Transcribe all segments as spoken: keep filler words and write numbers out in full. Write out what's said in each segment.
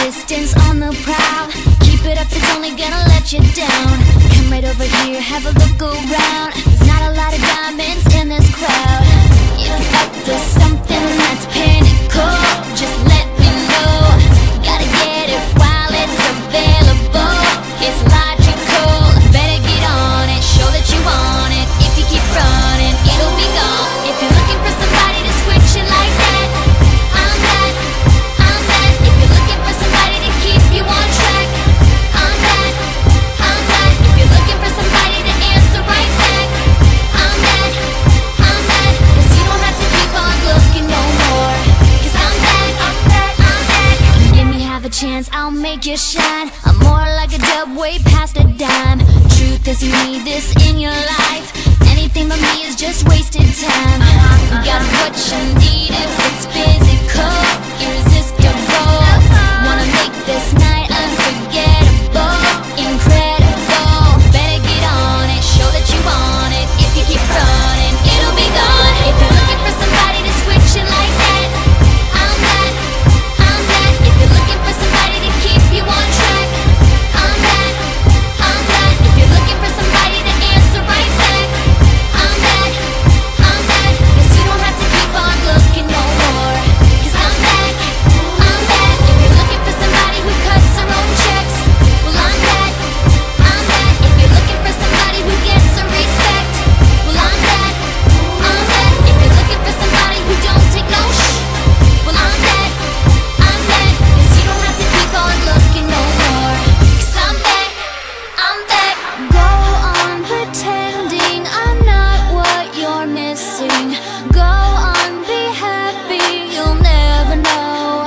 distance on the prowl. Keep it up, it's only gonna let you down. Come right over here, have a look around. There's not a lot of diamonds in this crowd. You're up to something that's pinnacle. Just let me know. Gotta get it while it's available. It's logical. Better get on it, show that you want it. If you keep running, it'll be gone. If you're looking for somebody to switch it like that, I'm that, I'm that. If you're looking for somebody to keep you on track, I'm that, I'm that. If you're looking for somebody to answer right back, I'm that, I'm that. Cause you don't have to keep on looking no more. Cause I'm that, I'm that, I'm that. You can give me half a chance, I'll make you shine. I'm more like a dub, way past a dime. Truth is, you need this in your life. Anything but me is just wasted time. You got what you need if it's physical, irresistible. Wanna make this night unforgettable, incredible. Better get on it, show that you want it. If you keep running, it'll be gone. If you're looking for somebody to switch it like that, I'm that, I'm that. If you're looking for somebody to keep you on track, I'm that, I'm that. If you're looking for somebody to answer right back, I'm that, I'm that. Cause you don't have to keep on looking no more. Cause I'm that, I'm that. If you're looking for somebody who cuts her own checks, well I'm that, I'm that. If you're looking for somebody who gets her respect, well I'm that, I'm that. If you're looking for somebody who don't take no shh, well I'm that, I'm that. Cause you don't have to keep on looking no more. Cause I'm that, I'm that. Go on pretending I'm not what you're missing. Go on, be happy, you'll never know.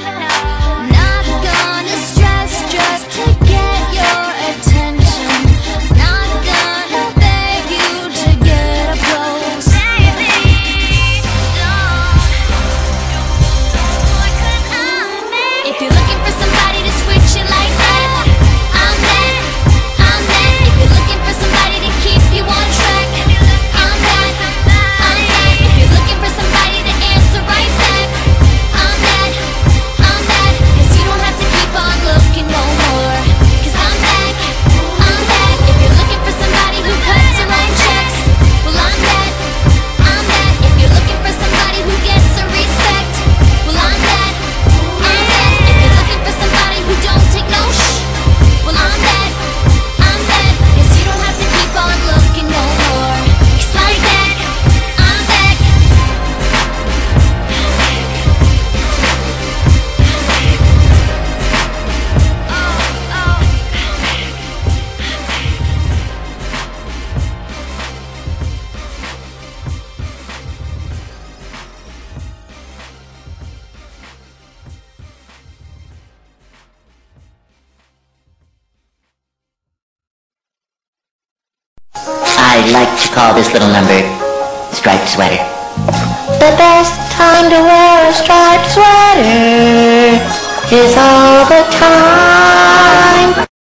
Not gonna stress just to get your attention. Not gonna beg you to get up close. If you're looking for somebody to switch it like that, I'm that, I'm that. If you're looking for somebody to keep you on track, I'm that, I'm that. If you're looking for somebody to answer right back, I'm that, I'm that. Cause you don't have to keep on looking no more. Cause I'm that, I'm that. If you're looking for somebody who cuts her own checks, well I'm that, I'm that. If you're looking for somebody who gets her respect, well I'm that, I'm that. If you're looking for somebody who don't take no shh, well I'm that, I'm that. Cause you don't have to keep on looking no more. Cause I'm that, I'm that. I'd like to call this little number Striped Sweater. The best time to wear a striped sweater is all the time.